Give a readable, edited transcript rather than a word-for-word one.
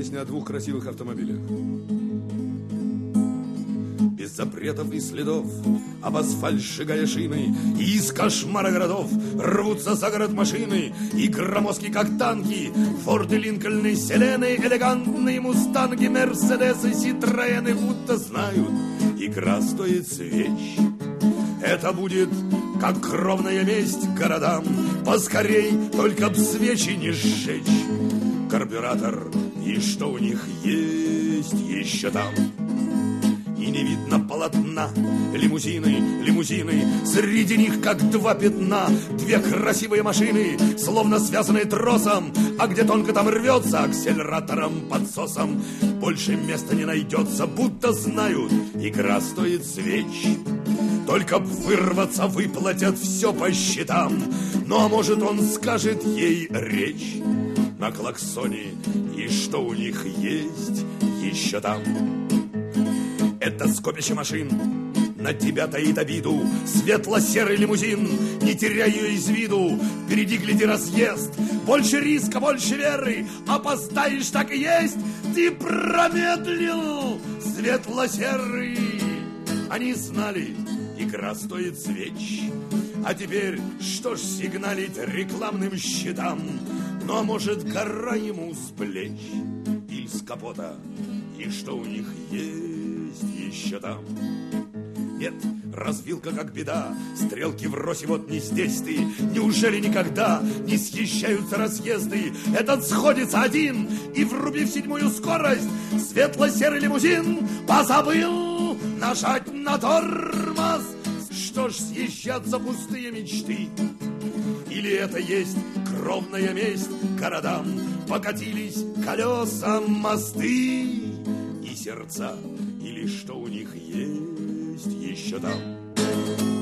Песня о двух красивых автомобилях. Без запретов и следов, об асфальт шагая шины, и из кошмара городов рвутся за город машины, и громоздкие, как танки, Форды, Линкольны, Селены, элегантные мустанги, Мерседесы, Ситроены, будто знают, игра стоит свеч. Это будет как кровная месть городам, поскорей, только б свечи не сжечь. Карбюратор, и что у них есть еще там. И не видно полотна, лимузины, среди них как два пятна, две красивые машины, словно связанные тросом, а где тонко там рвется, акселератором, подсосом. Больше места не найдется, будто знают, игра стоит свеч. Только б вырваться, выплатят все по счетам, ну а может он скажет ей речь на клаксоне, и что у них есть еще там. Это скопище машин на тебя таит обиду. Светло-серый лимузин, не теряй ее из виду. Впереди, гляди, разъезд. Больше риска, больше веры. Опоздаешь, так и есть. Ты промедлил, светло-серый. Они знали, игра стоит свеч. А теперь что ж сигналить рекламным щитам? Ну а может гора ему с плеч или с капота? И что у них есть еще там? Нет, развилка как беда, стрелки врозь, и вот не здесь ты. Неужели никогда не съезжаются разъезды? Этот сходится один, и врубив седьмую скорость, светло-серый лимузин позабыл нажать на тормоз. Что ж съезжаться пустые мечты? Или это есть кровная месть городам? Покатились колесам мосты и сердца, или что у них есть еще там?